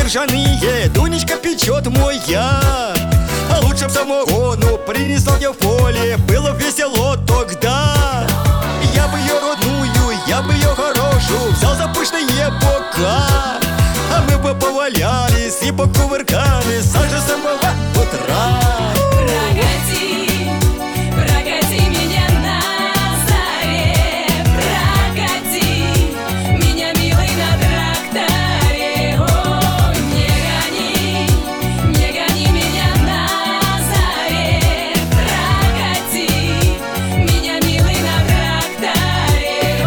ржаные Дунечка печет моя. А лучше б самогону принесла я в поле, было б весело тогда. Я бы ее родную, я бы ее хорошую взял за пышные бока. А мы бы повалялись и покувыркались аж до самого утра. Прокати, прокати меня на заре, прокати меня, милый, на тракторе. О, не гони меня на заре, прокати меня, милый, на тракторе.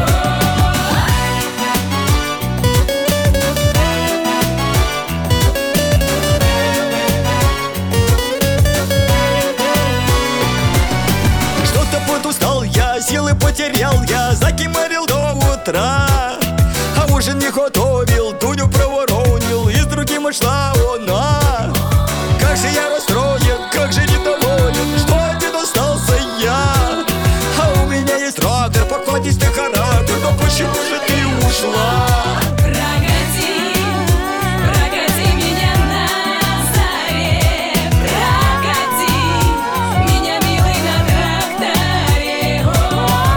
Что-то подустал я, силы потерял я, закимарил до утра. А ужин не готовил, Дуню проворонил, и с другим ушла она. Как же я расстроен, как же недоволен, что один остался я. А у меня есть трактор, покладистый характер, но почему же ты ушла? Прокати, прокати меня на заре, прокати меня, милый, на тракторе. О,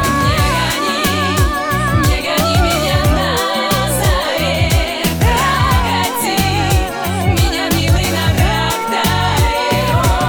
не гони меня на заре, прокати меня, милый, на тракторе.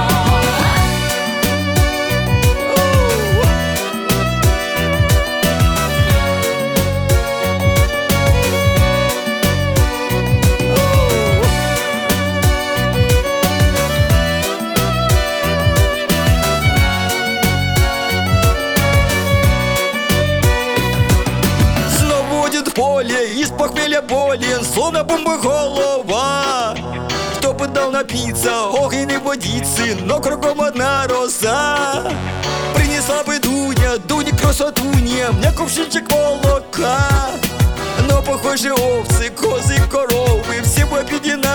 Снова будет в поле, из похмелья болен, словно бомба голова. Кто бы дал напиться огненной водицы, но кругом одна роса. Принесла бы Дуня, Дуня красотуня, мне кувшинчик молока. Но похоже овцы, козы, коровы все бы объединены